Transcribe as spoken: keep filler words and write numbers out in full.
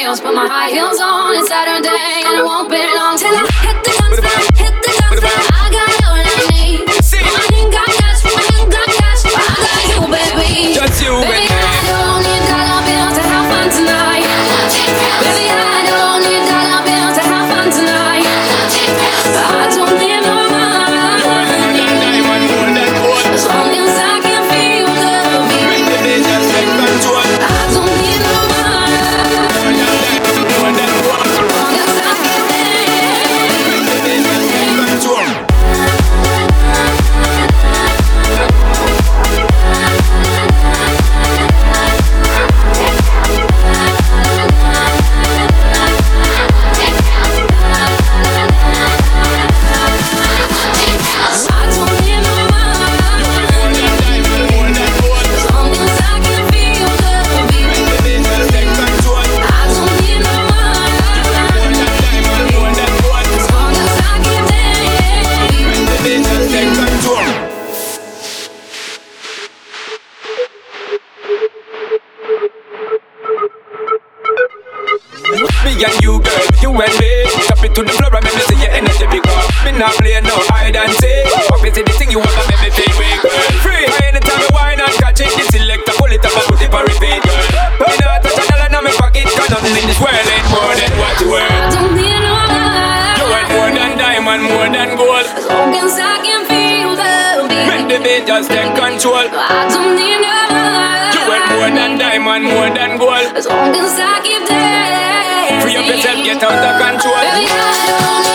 nails, put my high heels on. It's Saturday and it won't be long till I hit the dance floor, hit the dance floor. I got all I need. I ain't got cash, I ain't got cash, but I got you, baby. Just you, baby. baby. I don't need dollar bills to have fun tonight. Baby, I don't need dollar bills to have fun tonight. I don't need no money. As long as I can feel the beat. I don't need no money. As long as I can Me and you, girl, you and me. Drop it to the floor and make me see your energy big up. Me not play no hide and seek. Up into the thing you want to make me feel weak, girl. Free, anytime you whine and catch it. The selector pull it up and put it for repeat, girl. Me not touch a dollar in my pocket, cause nothing in this world ain't more than what you worth. I don't need no money. You want more than diamond, more than gold. As long as I can feel the beat. Make the beat just take control. I don't need no money. You want more than diamond, more than gold. As long as I keep dancing. Free up yourself, get out of control. Baby, I don't